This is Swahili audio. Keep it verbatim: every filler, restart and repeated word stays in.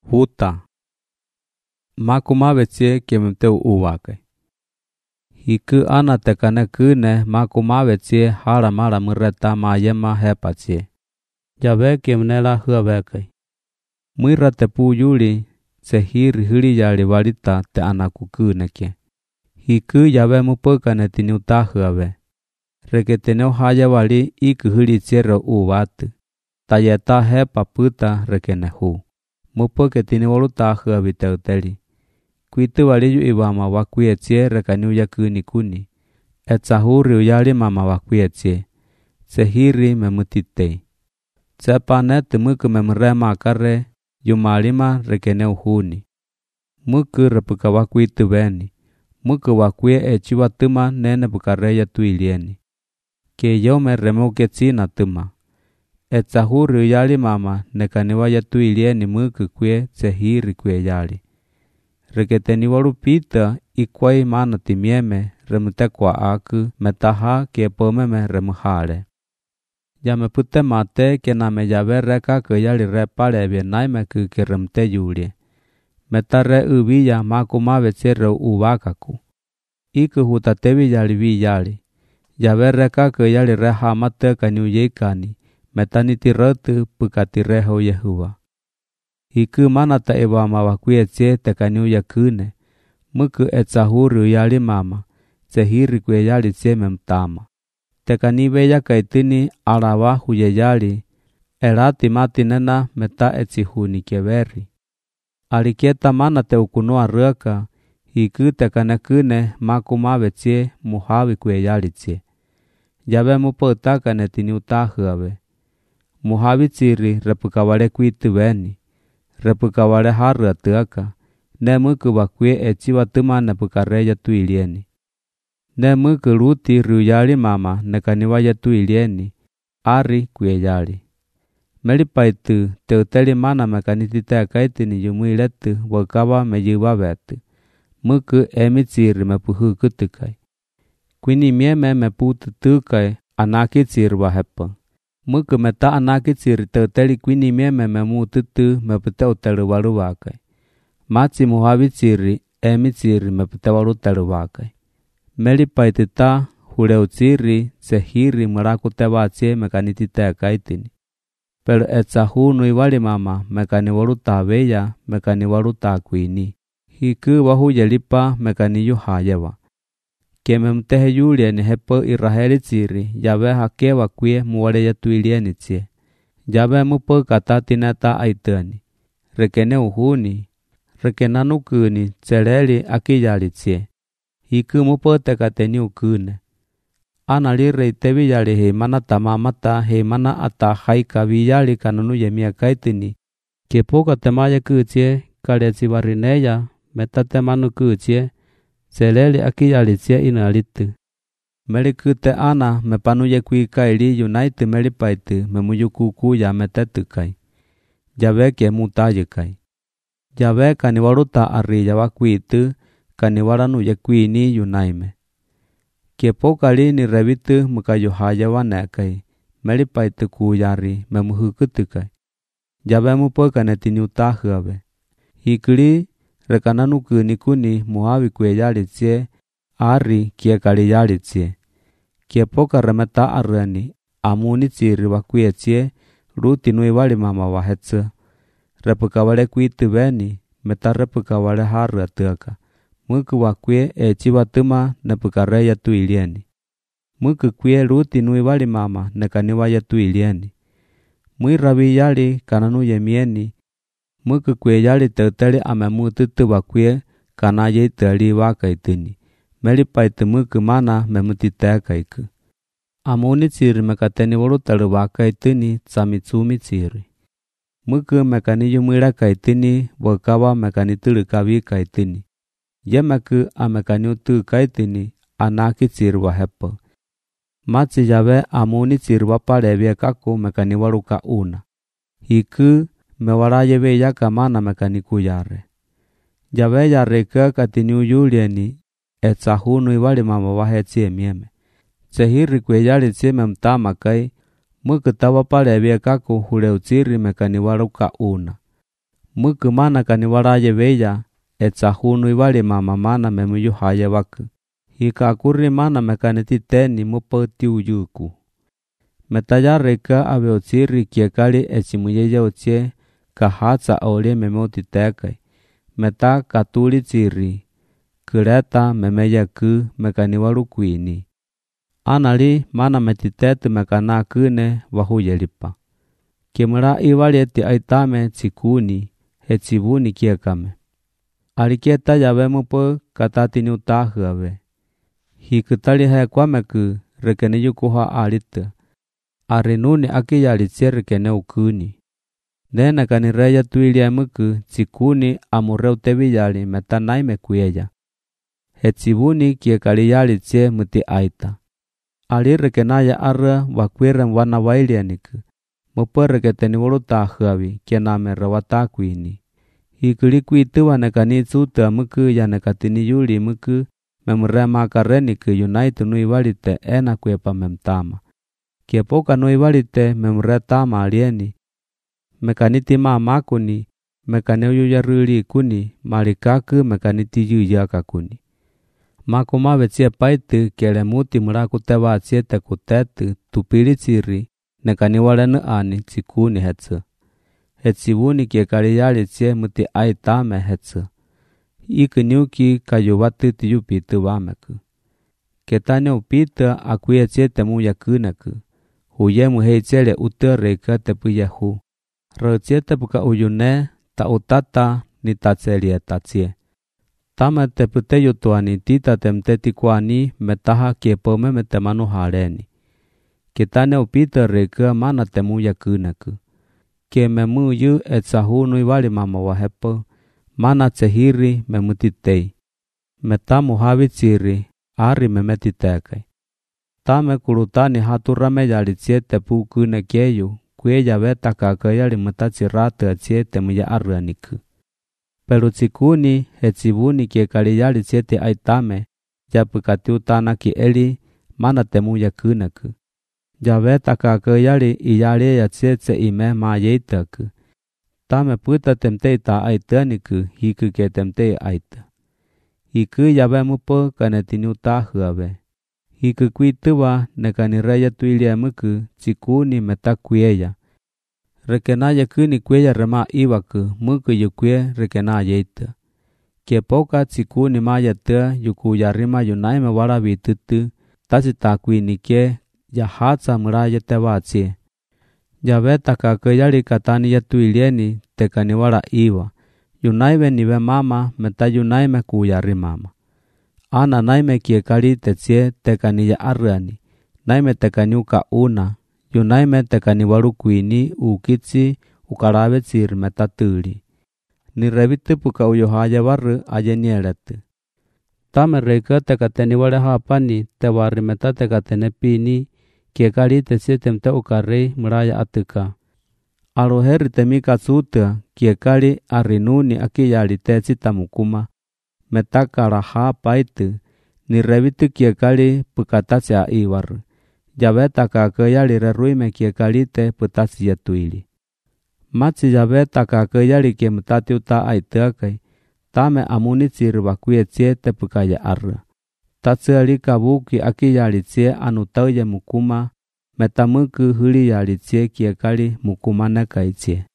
huta. Makumavetsie kememteu uwake. Hiku ana tekane kune makumavetsie hara mara mureta mayema hepatsie. Jabe kemnela huaveke. Mwira te puyuli se hiri hiri yali walita te anakukuneke. Hiku jabe mupukane tiniuta huave. Reke teneo haya wali iku hiri tsiero uwatu. Tayeta hepa puta rekene hu. Mupuke tiniwaluta huavi teuteli. Kuitu waliyu iwama wakuyetie rekaniu yakuni kuni. Etsahuri uyali mama wakuyetie. Sehiri memutitei. Tsepane temuku memrema akare yumalima rekeneu huni. Muku repuka wakuitu veni. Muku wakuye echiwa tuma nene bukareya tuilieni. Ke yome remuke tsina tuma. Etsahuri uyali mama nekaniwa ya tuilieni muku kwe tsehiri kwe yali. Reketeni walupita ikwai mana timieme remutekwa aku metaha ke pomeme remuhale. Yame pute mate ke name yabe reka ke yali repale bie naime ke ke remte yulie. Metare ubiya makumave tsere uwakaku. Iku hutatevi yali vi yali. Yabe reka ke yali reha mate kaniu yekani. Metaniti rotu pukati reho Yehuwa. Hiku mana ta ewama wakuyetie tekaniu yakune. Muku etsahuru yali mama. Sehiri kwe yali tsie memtama. Tekanibe yakaitini alawa huye yali. Elati mati nena meta etsihuni keveri. Alikieta mana te ukunua reka. Hiku tekanekune makumave tsie muhavi kwe yali tsie. Yabe mupotaka netini utahuave. Muhavi tsiri repukawale kuitu veni. Repukawale haru atuaka. Ne muku wakuye echiwa tuma nepukareya tuilieni. Ne muku luti ruyali mama nekaniwa ya tuilieni. Ari kuye yali. Melipaitu teuteli mana mekanitite kaitini yumuiletu wakawa mejiwa vetu. Muku emi tsiri mepuhu kutukai. Kwini mieme meputu tukai anaki tsiri wahepa. Muku meta anaki tsiri teuteli kwini mieme memututu mepute utelu walu wakai. Matsi muhavi tsiri emi tsiri mepute walu telu wakai. Melipaitu ta huleu tsiri sehiri murakute watsie mekanitite kaitini. Pero etsahu nui wali mama mekani walu taweya mekani walu takwini. Hiku wahu yelipa mekani yuhayewa. Keme mtehe yulieni hepo Iraheli tsiri yabe hakewa kwie muwale ya tuilieni tsie. Yabe mupo katatineta aitani. Rekene uhuni. Rekenanu kuni tseleli akiyali tsie. Hiku mupo tekateni ukune. Anali reitevi yali heimana tamamata heimana ata haika viyali kanunu yemia kaitini. Kepoka temaya kutsie kaletsi warineya metatemanu kutsie. Seleli akiyali tsie inalitu. Melikute ana mepanuye kuika ili unaitu melipaitu memuyukuku ya metetukai. Yabe ke mutayikai. Yabe kaniwaruta ariya wakuitu kaniwaranu yakuini yunaime. Kepoka lini revitu mukayuhaya wanekai. Melipaitu kuyari memuhukutukai. Yabe mupoka netini utahuave. Hikuli rekananu kuni kuni muhavi kwe yali tsie. Ari kie kali yali tsie. Kepoka remeta arani. Amuni tsiri wakuye tsie. Ruti nui wali mama wahetsu. Repuka wale kuitu veni. Meta repuka wale haru atuaka. Muku wakuye echiwa tuma nepukareya tuilieni. Muku kuye ruti nui wali mama nekaniwa ya tuilieni. Muiravi yali kananu yemieni. Muku kuye yali teuteli amemututu wakuye kana yeiteli wakaitini. Melipaitu muku mana memutiteka iku. Amuni tsiri mekateni waluteli wakaitini tsamitsumi tsiri. Muku mekani yumira kaitini wakawa mekani tuli kavi kaitini. Yemeku amekani utu kaitini anaki tsiri wahepa. Matsi yabe amuni tsiri wapalevye kaku mekani waluka una. Hiku mewaraye yaka mana mekani kuyare. Yabe yare katini uyulieni etsahunu iwali mama wahetsie mieme. Sehiri kwe yali tsieme mtama kai. Muku tawa palevye kaku huleu tsiri mekani waluka una. Muku mana kaniwaraye veya, etsahunu ivali mama mana memuyu haye waku. Hika akuri mana mekanititeni mupati uyuku. Metayareka ave otsiri kiekali echimuyeye otsie kahatsa ole memotitekai. Meta katuli tsiri. Kireta memeyaku mekaniwarukuini. Anali mana metitetu mekana kune wahuyelipa. Kimura ivali eti aitame tsikuni, hetsibuni kiekame. Alikieta yabe mupo katatini utahu ave. Hikutali hekwameku rekene yukuha alita. Arinuni akiyalitsie rekene ukuni. Nena kanireya tuilia muku tsikuni amureu teviyali metanaime kuyeya. Hetsibuni kiekali yalitsie muti aita. Ali rekenaya arra wakwirem wana wailianiku. Mupo reketeni volutahu avi kiename rewatakuini. Hikulikwituwa nekani tsuta muku ya nekatini yuli muku memurema kareniku yunaitu nuivalite ena kuepa memtama. Kiepoka nuivalite memuretama alieni. Mekaniti mamakuni, mekaneyuyaruli kuni, malikaku mekaniti yuyaka kuni. Makumawe tsie paitu kielemuti murakuteva tsie tekutetu tupili tsiri, nekaniwalenu ani tsikuni hetsu. Hetsibuni kiekali yali tsie muti aitame hetsu. Iku niuki kayuwatu tiyupitu wameku. Ketane upita akuye tsie temuya kuneku. Huyemu heitsiele utereka tepuyehu. Rotsie tepuka uyune ta utata ni tatselie tatsie. Tama tepute yutuani tita temteti kwani metaha kiepome metemanu haleni. Ketane upita reka mana temuya kuneku. Kiememu yu etsahunu ivali mama wahepo. Mana tsehiri memutitei. Metamu havitsiri ari memetitekai. Tame kulutani haturame yalitsie tepu kune keyu. Kueya veta kakayali mutatsiratu atsie temuya araniku. Pero tsikuni hetsibuni kiekali yalitsie te aitame. Yapukati utana ki eli mana temuya kuneku. Yaveta kakayali iyali yatsie tse ime mayeitaku. Tame puta temtei ta aitaniku hiku ke temtei aita. Hiku yabe mupo kanetini utahu ave. Hiku kuituwa nekanireya tuilia muku tsikuni metakuyeya. Rekenaya kuni kuyeya rema iwaku muku yukuye rekenaya ita. Kiepoka tsikuni mayata yukuyarima yunaime wala vitutu tasitakuinike yahatsa muraya tevatsie. Yaveta kakayali katani ya tuilieni tekaniwala iwa. Yunaime nive mama meta yunaime kuyarimama. Ana naime kiekali tetsie tekaniya arani. Naime tekaniuka una. Yunaime tekaniwarukuini ukitsi ukarabe tsiri metatuli. Nirevitu puka uyohaya waru ayenieletu. Tame reka tekateniwale hapani tewari meta tekatene pini. Kiekali tetsie temte ukare muraya atuka. Aloheri temika tsuta kiekali arinuni akiyali tetsi tamukuma. Metakara hapa itu nirevitu kiekali pukatatsi a iwaru. Yaveta kakayali reruime kiekali te putatsi yatuili. Matsi yaveta kakayali kiemutati uta aitakai. Tame amuni tsiri wakuye tsie te pukaya arra. Tatsi kabuki akiyali tsie anutauye mukuma. Metamuku huli yali tsie kiekali mukuma nekai tsie.